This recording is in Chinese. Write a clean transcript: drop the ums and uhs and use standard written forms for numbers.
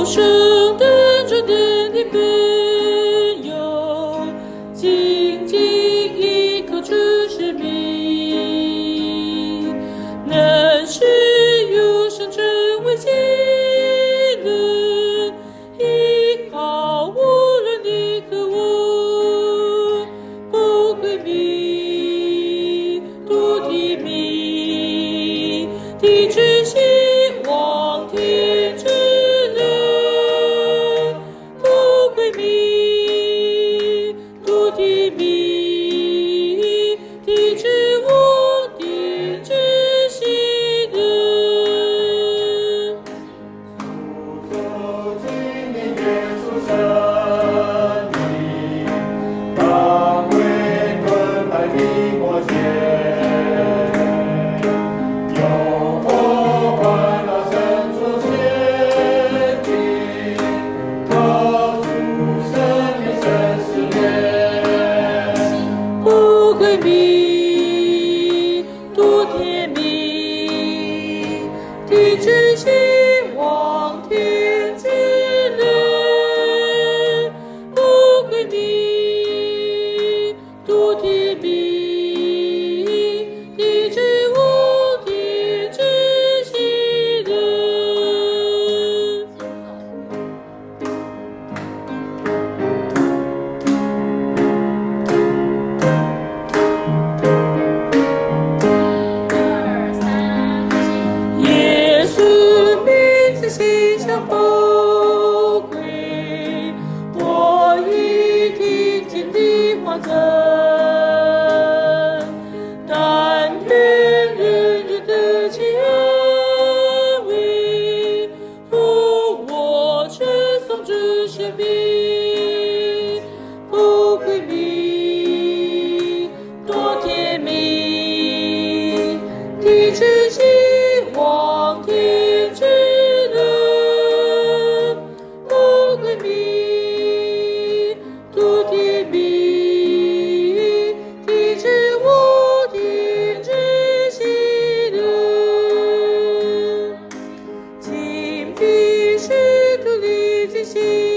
生等着等的本有，静静依靠主生命，能使忧伤成为喜乐，依靠无论你和我，不归命，独提名，地之希望，天之乐，不归命，独提名，地之无，天之喜乐。 主走进你耶稣生命，当为盾牌的魔剑，用火换了神出现的，告诉生命生死恋。 不归命，独天命，地之希望，天之乐，不归命，独天命，地之无，天之喜乐。耶稣名字馨香宝贵，我已听见你话声，但愿人人得其安慰，护我称颂主生命，不归命，多天命，地之希望，天之乐，不归命，独天命，地之无，天之喜乐。今必使徒历尽心